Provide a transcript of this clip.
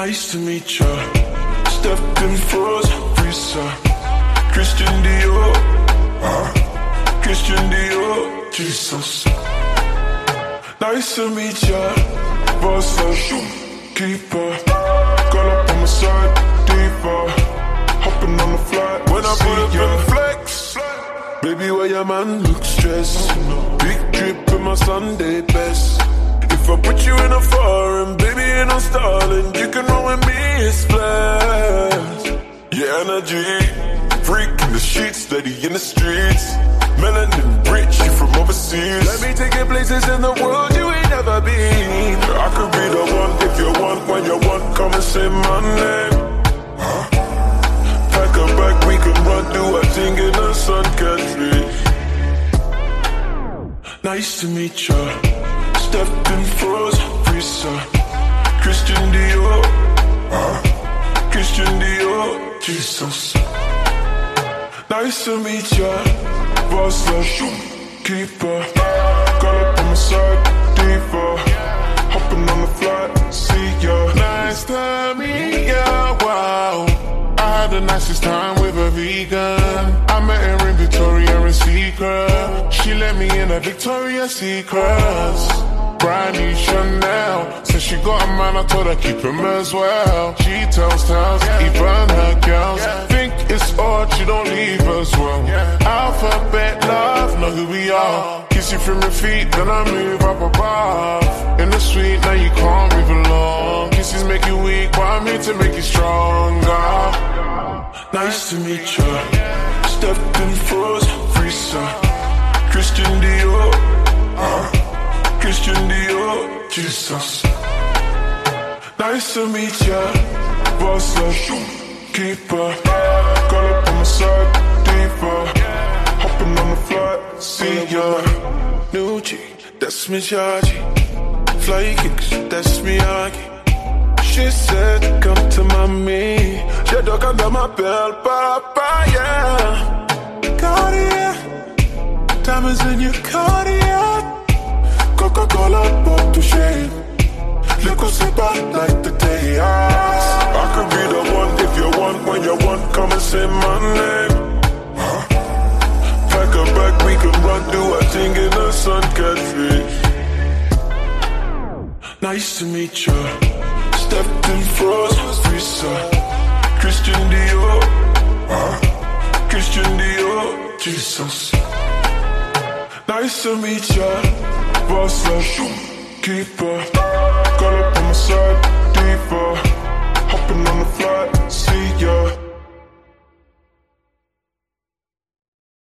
Nice to meet ya. Stepped in froze, freezer. Christian Dior, Christian Dior, Jesus. Nice to meet ya. Boss up, keeper. Girl up on my side, deeper. Hopping on the flight when I put up in flex. Baby, why your man look stressed? Big drip in my Sunday best. If I put you in a foreign, baby, ain't no stalling. You can roll with me, it's flash. Your energy, freak in the sheets, steady in the streets. Melanin rich, you from overseas. Let me take you places in the world you ain't never been. I could be the one if you want. When you want, come and say my name. Pack a bag, we can run, do a thing in the sun, country. Nice to meet ya. Stepped in froze, freezer. Christian Dior, Christian Dior, Jesus. Nice to meet ya. Boss up, keeper. Girl up on my side, deeper. Hopping on the flight, see ya. Nice to meet ya, wow. I had the nicest time with a vegan. I met her in Victoria in Secret. She let me in a Victoria's Secrets. Brand new Chanel. Since she got a man, I told her keep him as well. She tells tales, even her girls think it's odd she don't leave as well. Alphabet love, know who we are. Kiss you from your feet, then I move up above. In the suite, now you can't move along. Kisses make you weak, but I'm here to make you stronger. Nice to meet ya. Stepped in froze, freezer. Christian Dior, Christian Dior, Jesus. Nice to meet ya. Boss up, keeper. Girl up on my side, deeper. Hopping on the flight, see ya. New G, that's me Georgie. Fly kicks, that's me Aggie. She said, come to mommy. She dug under my belt, papa, yeah. Cartier, diamonds in your Cartier. Coca-Cola, pop to shade. Look what's about like the day I could be the one if you want. When you want, come and say my name. Pack a bag, we can run, do a thing in the sun, country. Nice to meet ya. Stepped in froze, freezer. Christian Dior, Christian Dior, Jesus. Nice to meet ya. Boss up, keeper. Girl up on my side.